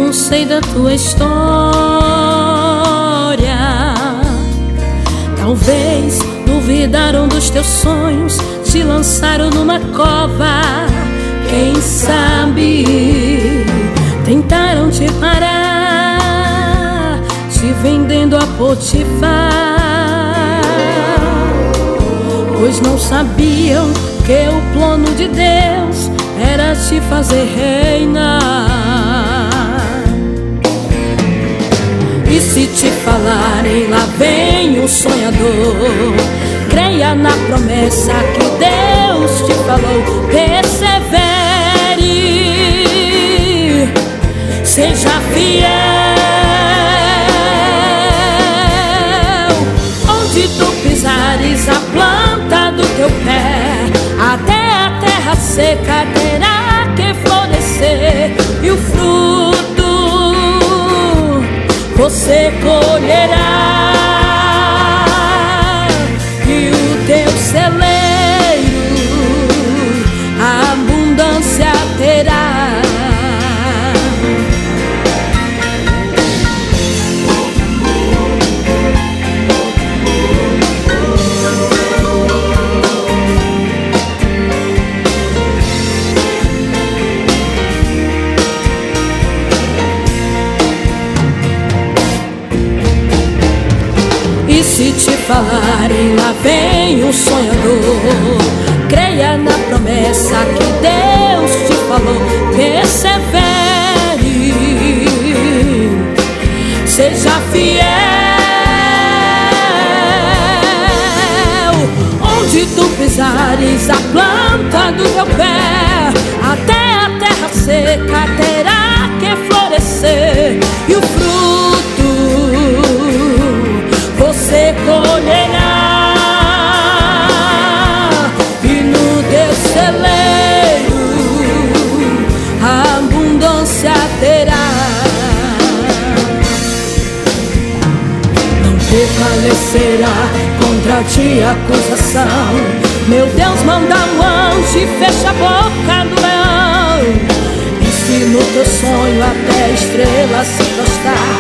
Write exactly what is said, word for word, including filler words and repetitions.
não sei da tua história. Talvez duvidaram dos teus sonhos, te lançaram numa cova. Quem sabe tentaram te parar, te vendendo a Potifar, pois não sabiam que o plano de Deus era te fazer reinar. E se te falarem, lá vem o sonhador, creia na promessa que Deus te falou. Persevere, seja fiel. Onde tu pisares a planta do teu pé, até a terra seca terá que florescer, e o fruto você colherá, e o teu celeiro a abundância terá. E se te falarem, lá vem o sonhador, creia na promessa que Deus te falou. Persevere, seja fiel. Onde tu pisares a planta do teu pé, até a terra seca terá que florescer, e o fruto você colherá, e no teu celeiro a abundância terá. Não prevalecerá contra ti acusação. Meu Deus manda um anjo e fecha a boca do leão. E se no teu sonho até a estrela se prostrar,